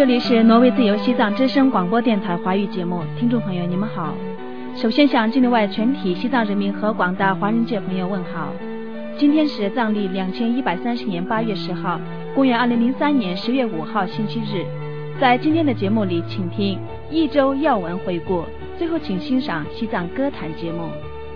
这里是挪威自由西藏之声广播电台华语节目，听众朋友你们好。首先向境内外全体西藏人民和广大华人界朋友问好。今天是藏历2130年8月10号，公元2003年10月5号星期日。在今天的节目里，请听一周要闻回顾，最后请欣赏西藏歌坛节目。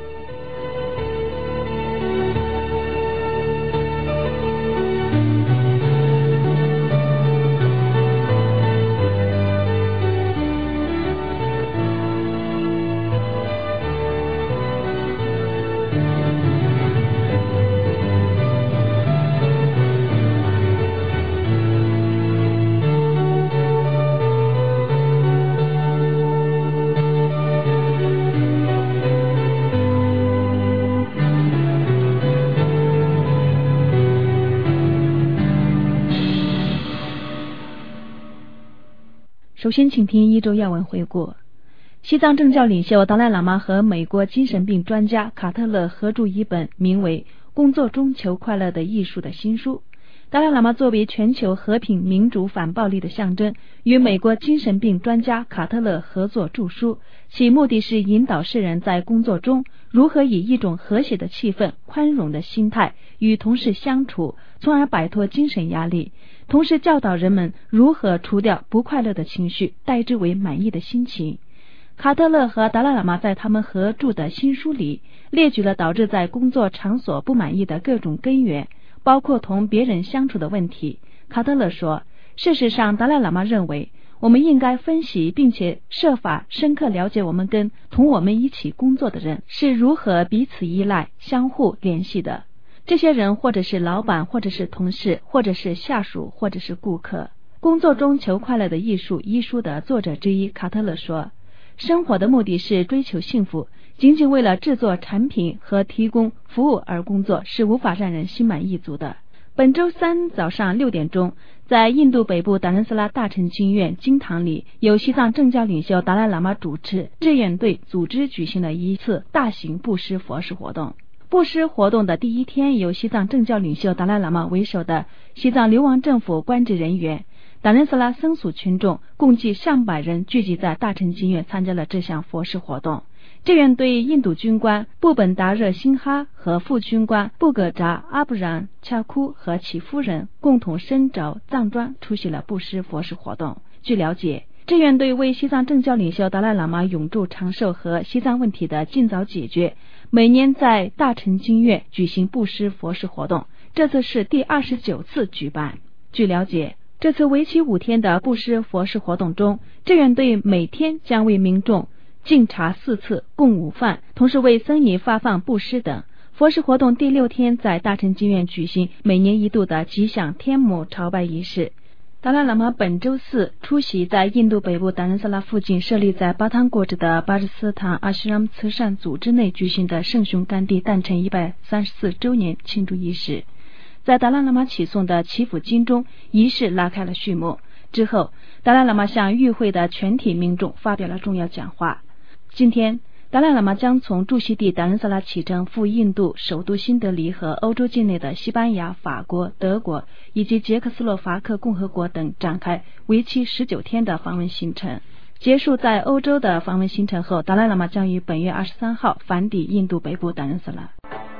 首先请听一周要闻回顾。西藏政教领袖达赖喇嘛和美国精神病专家卡特勒合著一本名为《工作中求快乐的艺术》的新书。达赖喇嘛作为全球和平、民主、反暴力的象征，与美国精神病专家卡特勒合作著书，其目的是引导世人在工作中如何以一种和谐的气氛、宽容的心态与同事相处，从而摆脱精神压力，同时教导人们如何除掉不快乐的情绪，代之为满意的心情。卡特勒和达赖喇嘛在他们合著的新书里列举了导致在工作场所不满意的各种根源，包括同别人相处的问题。卡特勒说，事实上达赖喇嘛认为我们应该分析并且设法深刻了解我们跟同我们一起工作的人是如何彼此依赖、相互联系的。这些人或者是老板，或者是同事，或者是下属，或者是顾客。工作中求快乐的艺术一书的作者之一卡特勒说，生活的目的是追求幸福，仅仅为了制作产品和提供服务而工作是无法让人心满意足的。本周三早上6点钟，在印度北部达仁萨拉大乘经院经堂里，由西藏政教领袖达赖喇嘛主持，志愿队组织举行了一次大型布施佛事活动。布施活动的第一天，由西藏政教领袖达赖喇嘛为首的西藏流亡政府官职人员、达仁萨拉僧俗群众共计上百人聚集在大乘经院参加了这项佛事活动。志愿队印度军官布本达热辛哈和副军官布格扎阿布然恰库和其夫人共同身着藏装出席了布施佛事活动。据了解，志愿队为西藏政教领袖达赖喇嘛永驻长寿和西藏问题的尽早解决，每年在大乘经院举行布施佛事活动，这次是第29次举办。据了解，这次为期5天的布施佛事活动中，志愿队每天将为民众敬茶4次，供午饭，同时为僧尼发放布施等。佛事活动第6天在大乘经院举行每年一度的吉祥天母朝拜仪式。达赖喇嘛本周四出席在印度北部达仁萨拉附近设立在巴汤果子的巴日斯坦阿什拉姆慈善组织内举行的圣雄甘地诞辰134周年庆祝仪式。在达赖喇嘛启诵的祈福经中，仪式拉开了序幕。之后，达赖喇嘛向与会的全体民众发表了重要讲话。今天，达赖喇嘛将从驻锡地达仁萨拉启程赴印度首都新德里和欧洲境内的西班牙、法国、德国以及捷克斯洛伐克共和国等展开为期19天的访问行程。结束在欧洲的访问行程后，达赖喇嘛将于本月23号返抵印度北部达仁萨拉。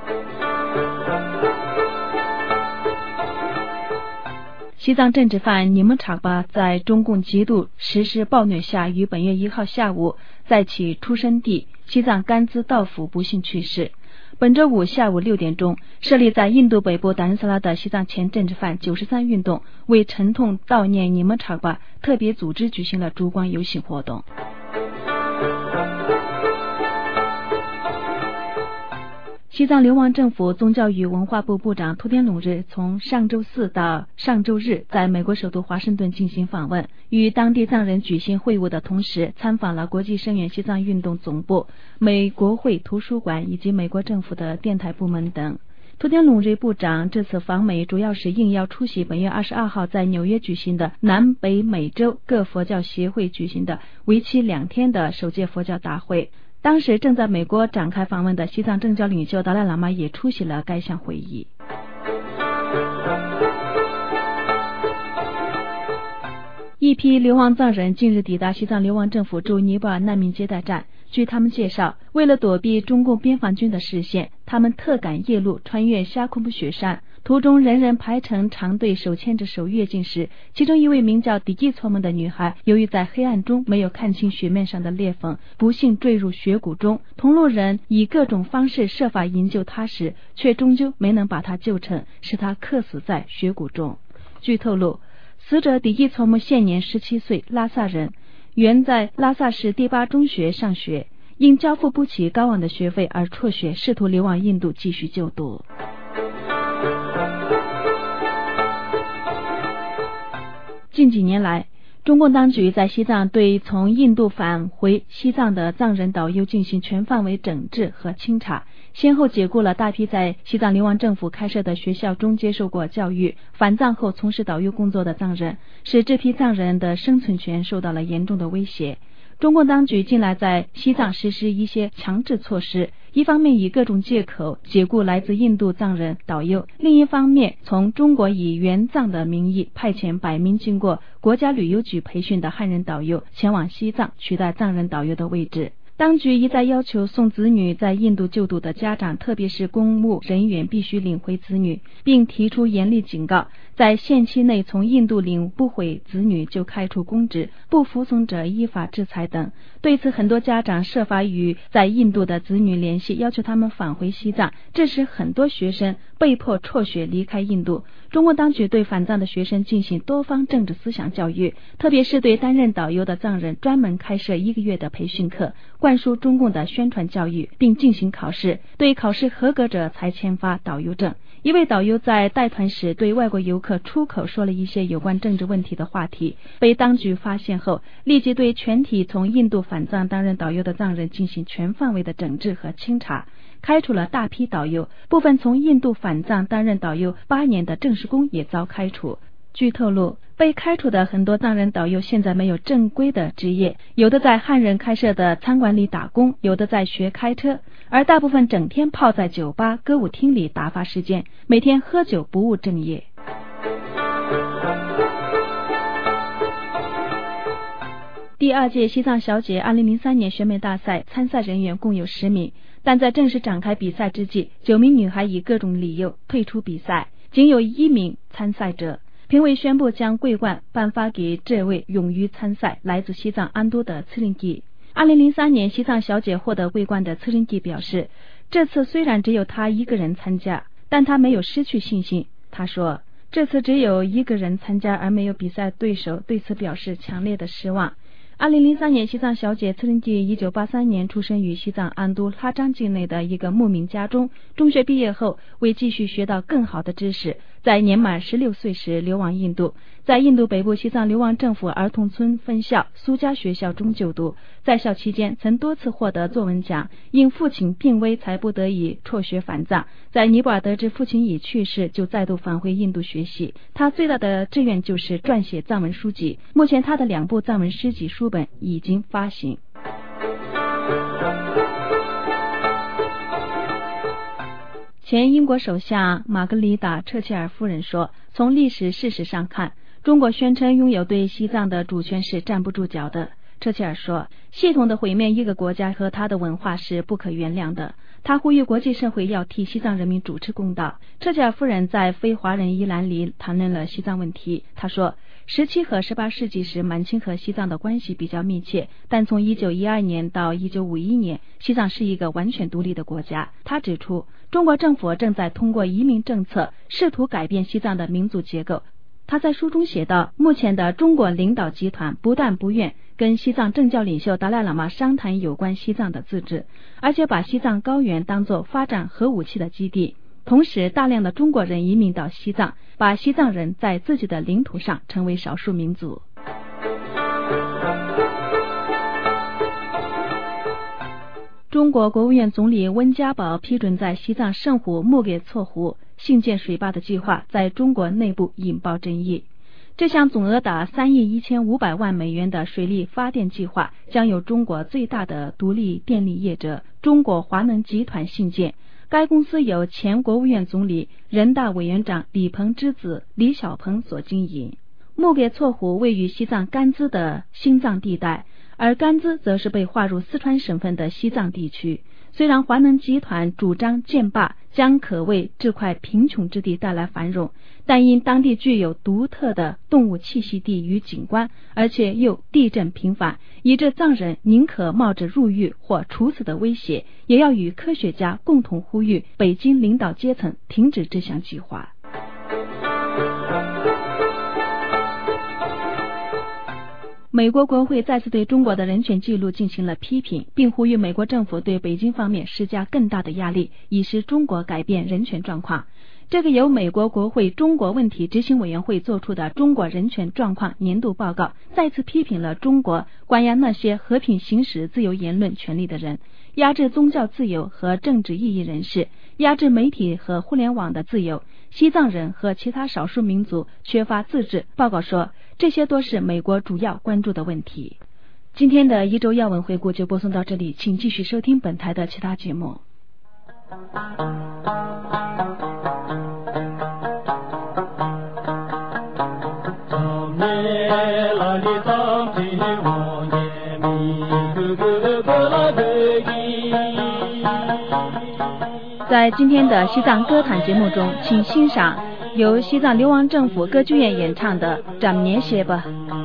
西藏政治犯尼木查巴在中共极度实施暴虐下，于本月1号下午在其出生地西藏甘孜道府不幸去世。本周五下午6点钟，设立在印度北部达仁萨拉的西藏前政治犯93运动为沉痛悼念尼木查巴特别组织举行了烛光游行活动。西藏流亡政府宗教与文化部部长图天龙日从上周四到上周日在美国首都华盛顿进行访问，与当地藏人举行会晤的同时，参访了国际声援西藏运动总部、美国会图书馆以及美国政府的电台部门等。图天龙日部长这次访美主要是应邀出席本月22号在纽约举行的南北美洲各佛教协会举行的为期2天的首届佛教大会。当时正在美国展开访问的西藏政教领袖达赖喇嘛也出席了该项会议。 一批流亡藏人近日抵达西藏流亡政府驻尼泊尔难民接待站。据他们介绍，为了躲避中共边防军的视线，他们特赶夜路穿越夏库木雪山，途中人人排成长队，手牵着手跃进时，其中一位名叫迪基措蒙的女孩，由于在黑暗中没有看清雪面上的裂缝，不幸坠入雪谷中。同路人以各种方式设法营救她时，却终究没能把她救成，使她客死在雪谷中。据透露，死者迪基措蒙现年17岁，拉萨人，原在拉萨市第8中学上学，因交付不起高昂的学费而辍学，试图流亡印度继续就读。近几年来，中共当局在西藏对从印度返回西藏的藏人导游进行全范围整治和清查，先后解雇了大批在西藏流亡政府开设的学校中接受过教育、返藏后从事导游工作的藏人，使这批藏人的生存权受到了严重的威胁。中共当局近来在西藏实施一些强制措施，一方面以各种借口解雇来自印度藏人导游，另一方面从中国以援藏的名义派遣100名经过国家旅游局培训的汉人导游前往西藏取代藏人导游的位置。当局一再要求送子女在印度就读的家长，特别是公务人员必须领回子女，并提出严厉警告，在限期内从印度领不回子女就开除公职，不服从者依法制裁等。对此，很多家长设法与在印度的子女联系，要求他们返回西藏，这使很多学生被迫辍学离开印度。中国当局对返藏的学生进行多方政治思想教育，特别是对担任导游的藏人专门开设1个月的培训课，灌输中共的宣传教育，并进行考试，对考试合格者才签发导游证。一位导游在带团时对外国游客出口说了一些有关政治问题的话题，被当局发现后，立即对全体从印度返藏担任导游的藏人进行全范围的整治和清查，开除了大批导游，部分从印度返藏担任导游8年的正式工也遭开除。据透露，被开除的很多藏人导游现在没有正规的职业，有的在汉人开设的餐馆里打工，有的在学开车，而大部分整天泡在酒吧、歌舞厅里打发时间，每天喝酒不务正业。第2届西藏小姐2003年选美大赛参赛人员共有10名，但在正式展开比赛之际，9名女孩以各种理由退出比赛，仅有1名参赛者。评委宣布将桂冠颁发给这位勇于参赛、来自西藏安都的次林吉。2003年西藏小姐获得桂冠的次林吉表示，这次虽然只有她1个人参加，但她没有失去信心。她说，这次只有1个人参加而没有比赛对手，对此表示强烈的失望。2003年西藏小姐次林吉1983年出生于西藏安都拉章境内的一个牧民家中，中学毕业后为继续学到更好的知识，在年满16岁时流亡印度，在印度北部西藏流亡政府儿童村分校苏家学校中就读，在校期间曾多次获得作文奖，因父亲病危才不得已辍学返藏，在尼泊尔得知父亲已去世，就再度返回印度学习。他最大的志愿就是撰写藏文书籍，目前他的2部藏文诗集书本已经发行。前英国首相玛格丽达·彻切尔夫人说，从历史事实上看，中国宣称拥有对西藏的主权是站不住脚的。彻切尔说，系统的毁灭一个国家和他的文化是不可原谅的。他呼吁国际社会要替西藏人民主持公道。彻切尔夫人在非华人一栏里谈论了西藏问题。他说，17和18世纪时，满清和西藏的关系比较密切，但从1912年到1951年，西藏是一个完全独立的国家。他指出，中国政府正在通过移民政策试图改变西藏的民族结构。他在书中写道，目前的中国领导集团不但不愿跟西藏政教领袖达赖喇嘛商谈有关西藏的自治，而且把西藏高原当作发展核武器的基地。同时，大量的中国人移民到西藏，把西藏人在自己的领土上成为少数民族。中国国务院总理温家宝批准在西藏圣湖木给措湖兴建水坝的计划，在中国内部引爆争议。这项总额达3亿1500万美元的水力发电计划将由中国最大的独立电力业者中国华能集团兴建。该公司由前国务院总理、人大委员长李鹏之子李小鹏所经营。 木格措湖位于西藏甘孜的心脏地带，而甘孜则是被划入四川省份的西藏地区。虽然华能集团主张建坝将可为这块贫穷之地带来繁荣，但因当地具有独特的动物栖息地与景观，而且又地震频繁，以致藏人宁可冒着入狱或处死的威胁，也要与科学家共同呼吁北京领导阶层停止这项计划。美国国会再次对中国的人权记录进行了批评，并呼吁美国政府对北京方面施加更大的压力，以使中国改变人权状况。这个由美国国会中国问题执行委员会做出的中国人权状况年度报告，再次批评了中国关押那些和平行使自由言论权利的人，压制宗教自由和政治异议人士，压制媒体和互联网的自由。西藏人和其他少数民族缺乏自治。报告说，这些都是美国主要关注的问题。今天的一周要闻回顾就播送到这里，请继续收听本台的其他节目。在今天的西藏歌坛节目中，请欣赏由西藏流亡政府歌剧院演唱的《占年歇吧》。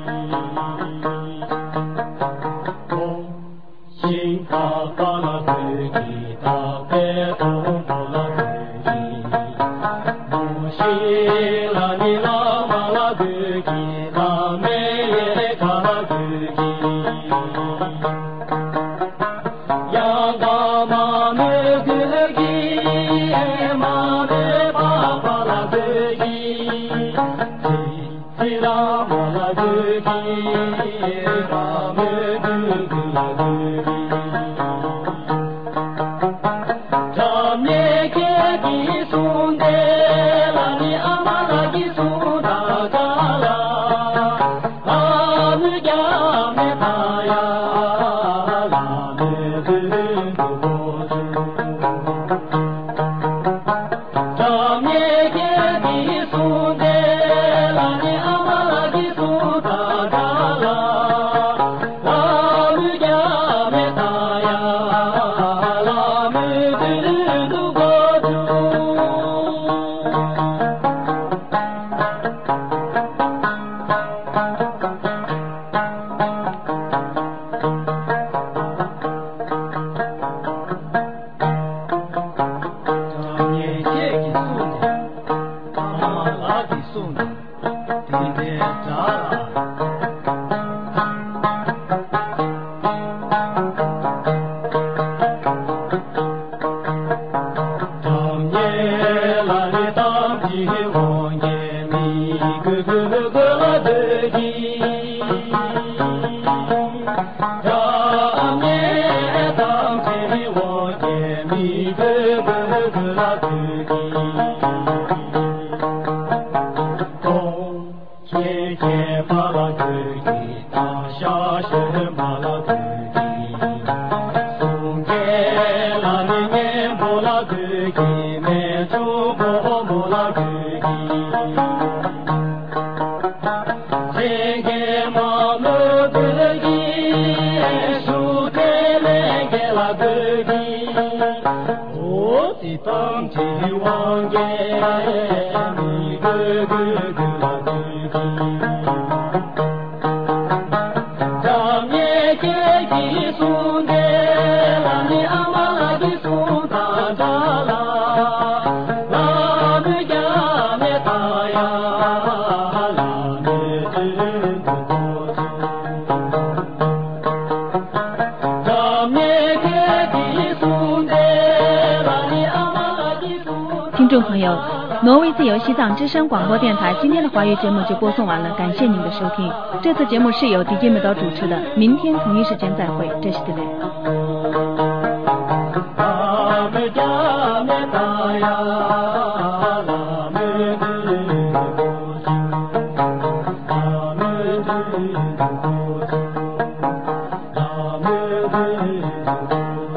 听众朋友，挪威自由西藏之声广播电台今天的华语节目就播送完了，感谢您的收听。这次节目是由DJ 麦刀主持的，明天同一时间再会，这是对的。